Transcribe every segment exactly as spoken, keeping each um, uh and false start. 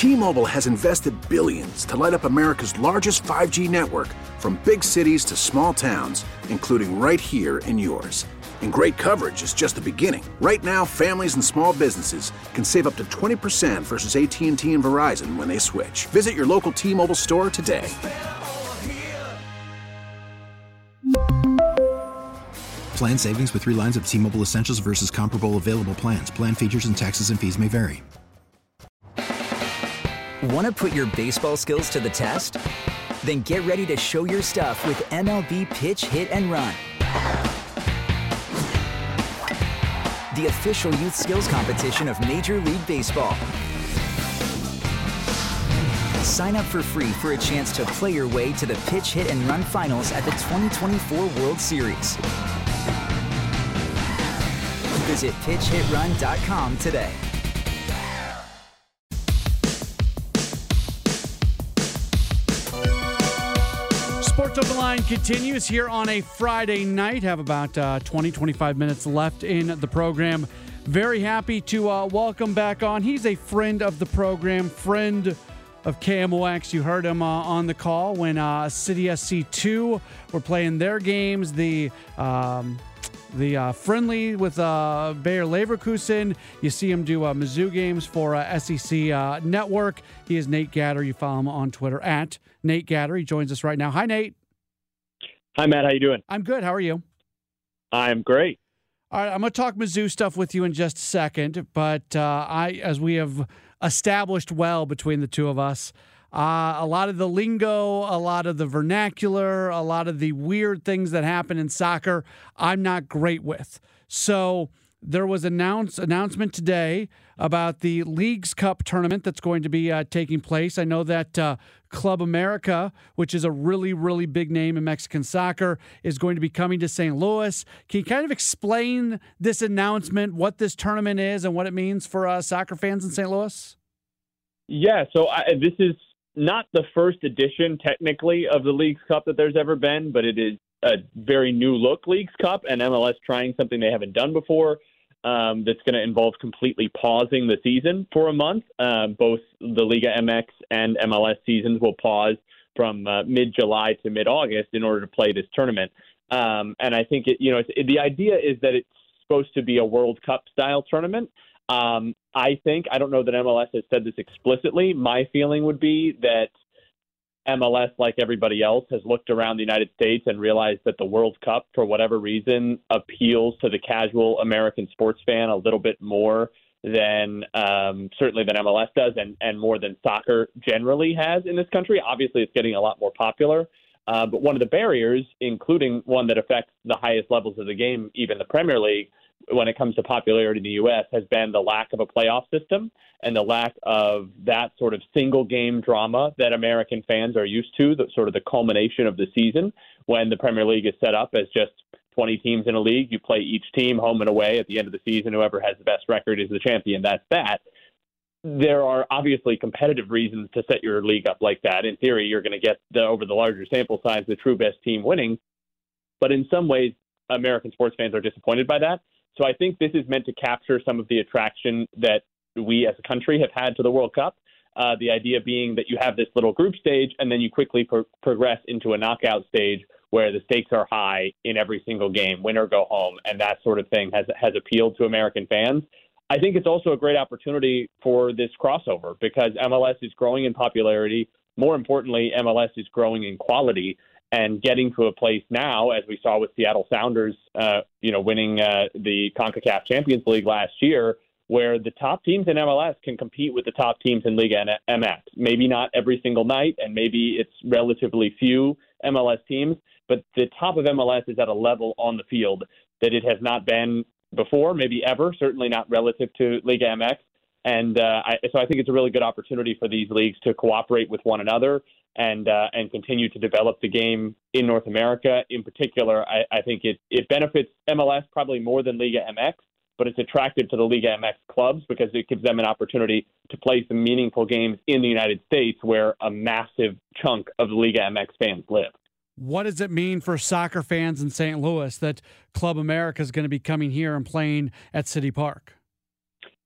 T-Mobile has invested billions to light up America's largest five G network, from big cities to small towns, including right here in yours. And great coverage is just the beginning. Right now, families and small businesses can save up to twenty percent versus A T and T and Verizon when they switch. Visit your local T-Mobile store today. Plan savings with three lines of T-Mobile Essentials versus comparable available plans. Plan features and taxes and fees may vary. Want to put your baseball skills to the test? Then get ready to show your stuff with M L B Pitch, Hit, and Run. The official youth skills competition of Major League Baseball. Sign up for free for a chance to play your way to the Pitch, Hit, and Run finals at the twenty twenty-four World Series. Visit pitch hit run dot com today. Sports Open Line continues here on a Friday night. Have about uh, twenty, twenty-five minutes left in the program. Very happy to uh, welcome back on. He's a friend of the program, friend of K M O X. You heard him uh, on the call when uh, City S C two were playing their games. The um, the uh, friendly with uh, Bayer Leverkusen. You see him do uh, Mizzou games for uh, S E C uh, Network. He is Nate Gatter. You follow him on Twitter at Nate Gatter. He joins us right now. Hi, Nate. Hi, Matt. How you doing? I'm good. How are you? I'm great. All right, I'm going to talk Mizzou stuff with you in just a second, but uh, I, as we have established well between the two of us, uh, a lot of the lingo, a lot of the vernacular, a lot of the weird things that happen in soccer, I'm not great with. So there was an announce, announcement today about the Leagues Cup tournament that's going to be uh, taking place. I know that uh, Club America, which is a really, really big name in Mexican soccer, is going to be coming to Saint Louis. Can you kind of explain this announcement, what this tournament is, and what it means for uh, soccer fans in Saint Louis? Yeah, so I, this is not the first edition, technically, of the Leagues Cup that there's ever been, but it is a very new look Leagues Cup, and M L S trying something they haven't done before. Um, that's going to involve completely pausing the season for a month. Uh, both the Liga M X and M L S seasons will pause from uh, mid-July to mid-August in order to play this tournament. Um, and I think it, you know, it's, it, the idea is that it's supposed to be a World Cup style tournament. Um, I think, I don't know that M L S has said this explicitly. My feeling would be that M L S, like everybody else, has looked around the United States and realized that the World Cup, for whatever reason, appeals to the casual American sports fan a little bit more than um, certainly than M L S does, and, and more than soccer generally has in this country. Obviously, it's getting a lot more popular. Uh, but one of the barriers, including one that affects the highest levels of the game, even the Premier League, when it comes to popularity in the U S, has been the lack of a playoff system and the lack of that sort of single game drama that American fans are used to, the sort of the culmination of the season when the Premier League is set up as just twenty teams in a league. You play each team home and away at the end of the season. Whoever has the best record is the champion. That's that. There are obviously competitive reasons to set your league up like that. In theory, you're going to get the, over the larger sample size, the true best team winning. But in some ways, American sports fans are disappointed by that. So I think this is meant to capture some of the attraction that we as a country have had to the World Cup. Uh, the idea being that you have this little group stage and then you quickly pro- progress into a knockout stage where the stakes are high in every single game, win or go home, and that sort of thing has has appealed to American fans. I think it's also a great opportunity for this crossover because M L S is growing in popularity. More importantly, M L S is growing in quality and getting to a place now, as we saw with Seattle Sounders, uh, you know, winning uh, the CONCACAF Champions League last year, where the top teams in M L S can compete with the top teams in Liga M X. Maybe not every single night, and maybe it's relatively few M L S teams, but the top of M L S is at a level on the field that it has not been before, maybe ever, certainly not relative to Liga M X. And uh, I, so I think it's a really good opportunity for these leagues to cooperate with one another and uh, and continue to develop the game in North America. In particular, I, I think it, it benefits M L S probably more than Liga M X, but it's attractive to the Liga M X clubs because it gives them an opportunity to play some meaningful games in the United States where a massive chunk of the Liga M X fans live. What does it mean for soccer fans in Saint Louis that Club America is going to be coming here and playing at City Park?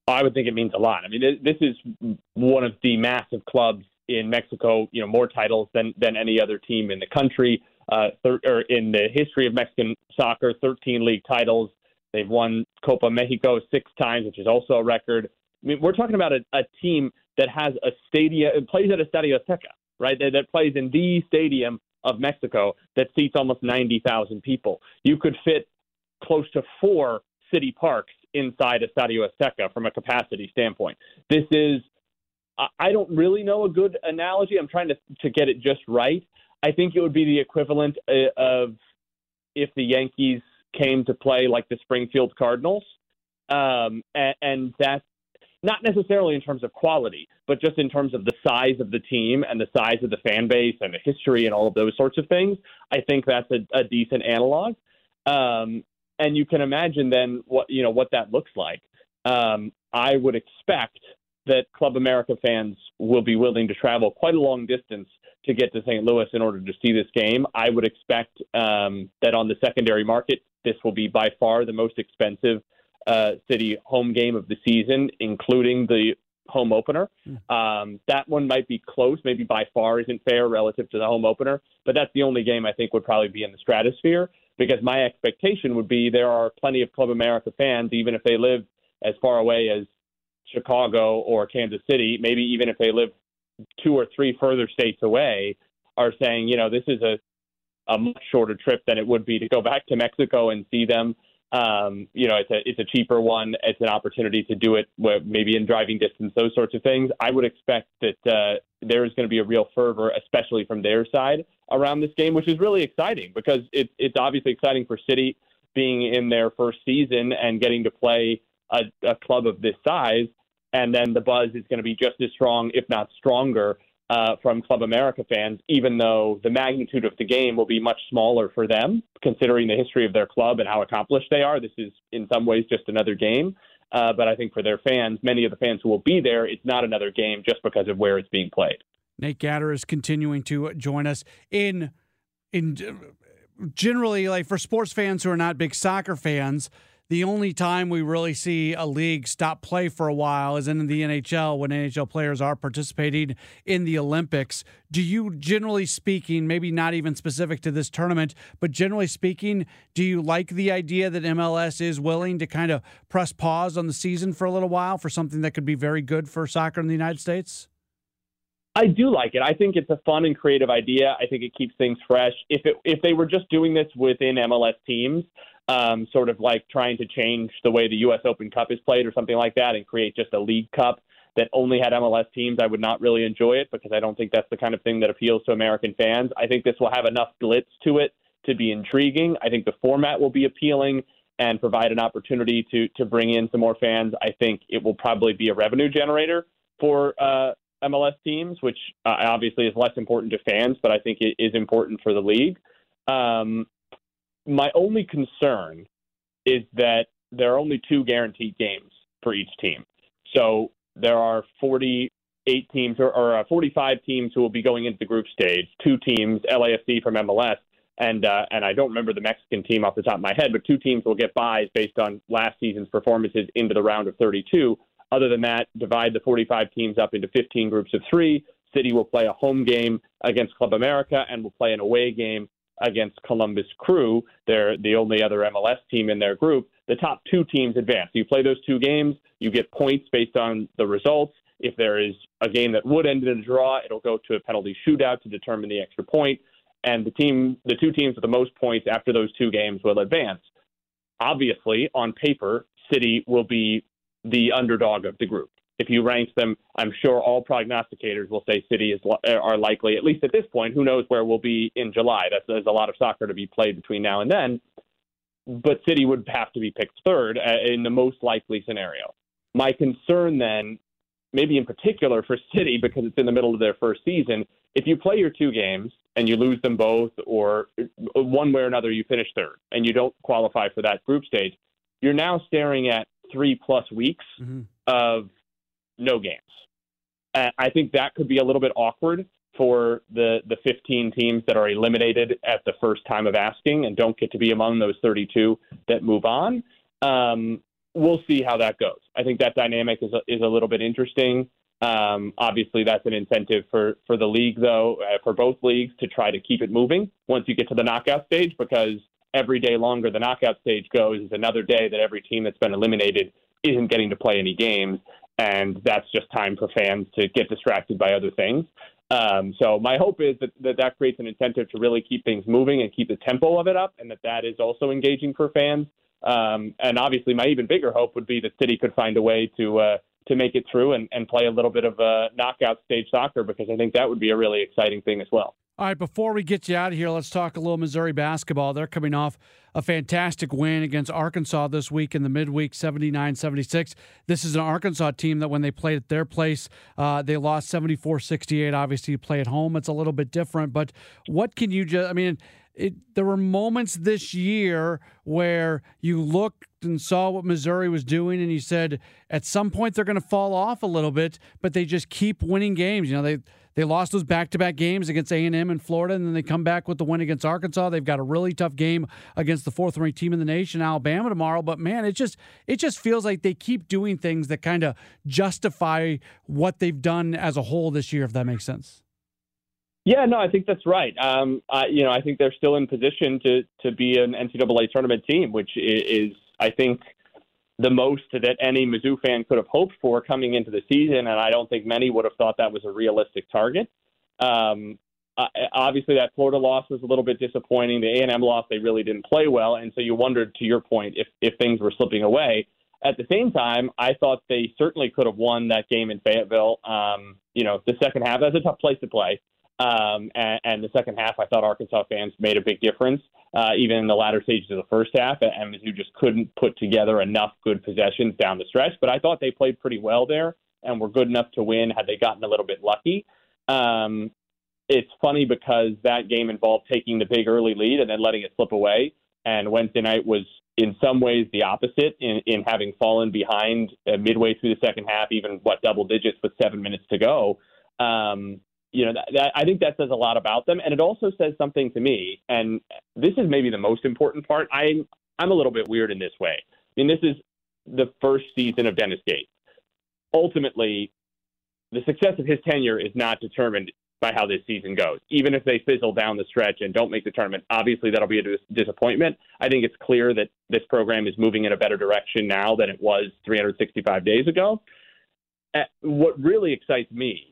I would think it means a lot. I mean, this is one of the massive clubs in Mexico, you know, more titles than, than any other team in the country, uh, thir- or in the history of Mexican soccer, thirteen league titles. They've won Copa Mexico six times, which is also a record. I mean, we're talking about a, a team that has a stadium, it plays at Estadio Azteca, right? That, that plays in the stadium of Mexico that seats almost ninety thousand people. You could fit close to four city parks inside Estadio Azteca from a capacity standpoint. This is, I don't really know a good analogy. I'm trying to, to get it just right. I think it would be the equivalent of if the Yankees came to play like the Springfield Cardinals. Um, and, and that's not necessarily in terms of quality, but just in terms of the size of the team and the size of the fan base and the history and all of those sorts of things. I think that's a, a decent analog. Um, and you can imagine then what, you know, what that looks like. Um, I would expect that Club America fans will be willing to travel quite a long distance to get to Saint Louis in order to see this game. I would expect um, that on the secondary market, this will be by far the most expensive uh, city home game of the season, including the home opener. Um, that one might be close, maybe by far isn't fair relative to the home opener, but that's the only game I think would probably be in the stratosphere, because my expectation would be there are plenty of Club America fans, even if they live as far away as Chicago or Kansas City, maybe even if they live two or three further states away, are saying, you know, this is a, a much shorter trip than it would be to go back to Mexico and see them. Um, you know, it's a it's a cheaper one. It's an opportunity to do it maybe in driving distance, those sorts of things. I would expect that uh, there is going to be a real fervor, especially from their side, around this game, which is really exciting because it, it's obviously exciting for City being in their first season and getting to play a, a club of this size. And then the buzz is going to be just as strong, if not stronger, uh, from Club America fans, even though the magnitude of the game will be much smaller for them, considering the history of their club and how accomplished they are. This is, in some ways, just another game. Uh, but I think for their fans, many of the fans who will be there, it's not another game just because of where it's being played. Nate Gatter is continuing to join us in in generally, like for sports fans who are not big soccer fans. The only time we really see a league stop play for a while is in the N H L when N H L players are participating in the Olympics. Do you, generally speaking, maybe not even specific to this tournament, but generally speaking, do you like the idea that M L S is willing to kind of press pause on the season for a little while for something that could be very good for soccer in the United States? I do like it. I think it's a fun and creative idea. I think it keeps things fresh. If it, if they were just doing this within M L S teams, um, sort of like trying to change the way the U S Open Cup is played or something like that and create just a League Cup that only had M L S teams, I would not really enjoy it because I don't think that's the kind of thing that appeals to American fans. I think this will have enough glitz to it to be intriguing. I think the format will be appealing and provide an opportunity to to bring in some more fans. I think it will probably be a revenue generator for uh, M L S teams, which uh, obviously is less important to fans, but I think it is important for the league. Um, my only concern is that there are only two guaranteed games for each team. So there are forty-eight teams or, or uh, forty-five teams who will be going into the group stage, two teams, L A F C from M L S, and uh, and I don't remember the Mexican team off the top of my head, but two teams will get buys based on last season's performances into the round of thirty-two. Other than that, divide the forty-five teams up into fifteen groups of three. City will play a home game against Club America and will play an away game against Columbus Crew. They're the only other M L S team in their group. The top two teams advance. You play those two games, you get points based on the results. If there is a game that would end in a draw, it'll go to a penalty shootout to determine the extra point. And the team, the two teams with the most points after those two games will advance. Obviously, on paper, City will be the underdog of the group. If you rank them, I'm sure all prognosticators will say City is are likely, at least at this point. Who knows where we'll be in July? That's, there's a lot of soccer to be played between now and then. But City would have to be picked third in the most likely scenario. My concern then, maybe in particular for City, because it's in the middle of their first season, if you play your two games and you lose them both, or one way or another you finish third and you don't qualify for that group stage, you're now staring at three plus weeks mm-hmm. of no games. Uh, I think that could be a little bit awkward for the, the fifteen teams that are eliminated at the first time of asking and don't get to be among those thirty-two that move on. Um, we'll see how that goes. I think that dynamic is a, is a little bit interesting. Um, obviously, that's an incentive for, for the league, though, uh, for both leagues to try to keep it moving once you get to the knockout stage, because every day longer the knockout stage goes is another day that every team that's been eliminated isn't getting to play any games, and that's just time for fans to get distracted by other things. Um, so my hope is that, that that creates an incentive to really keep things moving and keep the tempo of it up, and that that is also engaging for fans. Um, and obviously, my even bigger hope would be that City could find a way to uh, to make it through and, and play a little bit of uh, knockout stage soccer, because I think that would be a really exciting thing as well. All right, before we get you out of here, let's talk a little Missouri basketball. They're coming off a fantastic win against Arkansas this week in the midweek, seventy-nine seventy-six. This is an Arkansas team that when they played at their place, uh, they lost seventy-four sixty-eight. Obviously, you play at home. It's a little bit different. But what can you just – I mean, it, there were moments this year where you looked and saw what Missouri was doing, and you said at some point they're going to fall off a little bit, but they just keep winning games. You know, they – They lost those back-to-back games against A and M in Florida, and then they come back with the win against Arkansas. They've got a really tough game against the fourth-ranked team in the nation, Alabama, tomorrow. But, man, it just it just feels like they keep doing things that kind of justify what they've done as a whole this year, if that makes sense. Yeah, no, I think that's right. Um, I, you know, I think they're still in position to to be an N C double A tournament team, which is, I think, the most that any Mizzou fan could have hoped for coming into the season, and I don't think many would have thought that was a realistic target. Um, obviously, that Florida loss was a little bit disappointing. The A and M loss, they really didn't play well, and so you wondered, to your point, if, if things were slipping away. At the same time, I thought they certainly could have won that game in Fayetteville. Um, you know, the second half, that's a tough place to play. Um, and, and the second half, I thought Arkansas fans made a big difference, uh, even in the latter stages of the first half. And Mizzou just couldn't put together enough good possessions down the stretch. But I thought they played pretty well there and were good enough to win had they gotten a little bit lucky. Um, it's funny because that game involved taking the big early lead and then letting it slip away. And Wednesday night was in some ways the opposite in, in having fallen behind uh, midway through the second half, even, what, double digits with seven minutes to go. Um, You know, that, that, I think that says a lot about them. And it also says something to me, and this is maybe the most important part. I'm, I'm a little bit weird in this way. I mean, this is the first season of Dennis Gates. Ultimately, the success of his tenure is not determined by how this season goes. Even if they fizzle down the stretch and don't make the tournament, obviously that'll be a dis- disappointment. I think it's clear that this program is moving in a better direction now than it was three hundred sixty-five days ago. Uh, what really excites me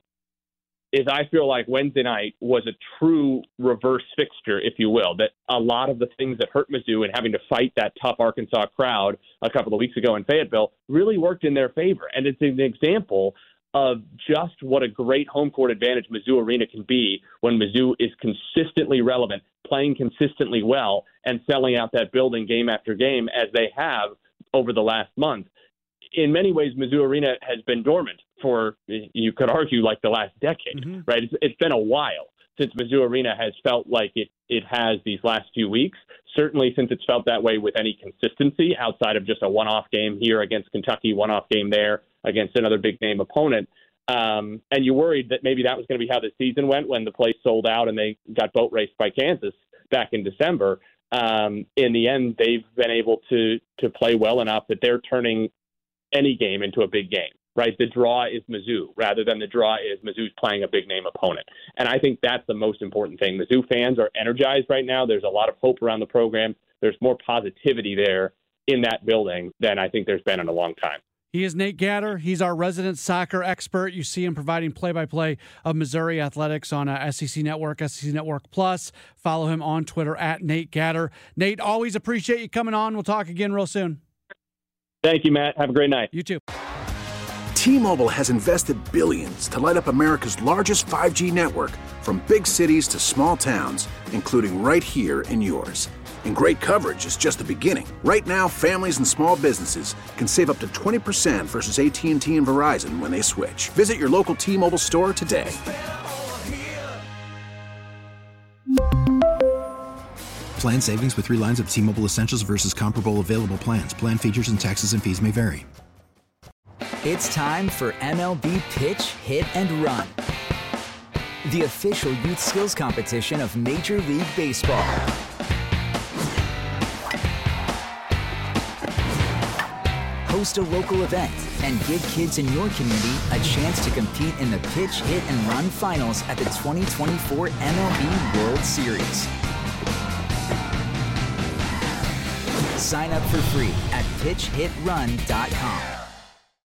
is I feel like Wednesday night was a true reverse fixture, if you will, that a lot of the things that hurt Mizzou and having to fight that tough Arkansas crowd a couple of weeks ago in Fayetteville really worked in their favor. And it's an example of just what a great home court advantage Mizzou Arena can be when Mizzou is consistently relevant, playing consistently well, and selling out that building game after game as they have over the last month. In many ways, Mizzou Arena has been dormant for, you could argue, like the last decade, mm-hmm. right? It's, it's been a while since Mizzou Arena has felt like it, it has these last few weeks, certainly since it's felt that way with any consistency outside of just a one-off game here against Kentucky, one-off game there against another big-name opponent. Um, and you worried that maybe that was going to be how the season went when the place sold out and they got boat raced by Kansas back in December. Um, in the end, they've been able to to play well enough that they're turning any game into a big game, right? The draw is Mizzou rather than the draw is Mizzou's playing a big name opponent. And I think that's the most important thing. Mizzou fans are energized right now. There's a lot of hope around the program. There's more positivity there in that building than I think there's been in a long time. He is Nate Gatter. He's our resident soccer expert. You see him providing play-by-play of Missouri athletics on uh, S E C Network, S E C Network Plus. Follow him on Twitter at Nate Gatter. Nate, always appreciate you coming on. We'll talk again real soon. Thank you, Matt. Have a great night. You too. T-Mobile has invested billions to light up America's largest five G network, from big cities to small towns, including right here in yours. And great coverage is just the beginning. Right now, families and small businesses can save up to twenty percent versus A T and T and Verizon when they switch. Visit your local T-Mobile store today. Plan savings with three lines of T-Mobile Essentials versus comparable available plans. Plan features and taxes and fees may vary. It's time for M L B Pitch, Hit, and Run, the official youth skills competition of Major League Baseball. host a local event, and give kids in your community a chance to compete in the Pitch, Hit, and Run Finals at the twenty twenty-four M L B World Series. Sign up for free at pitch hit run dot com.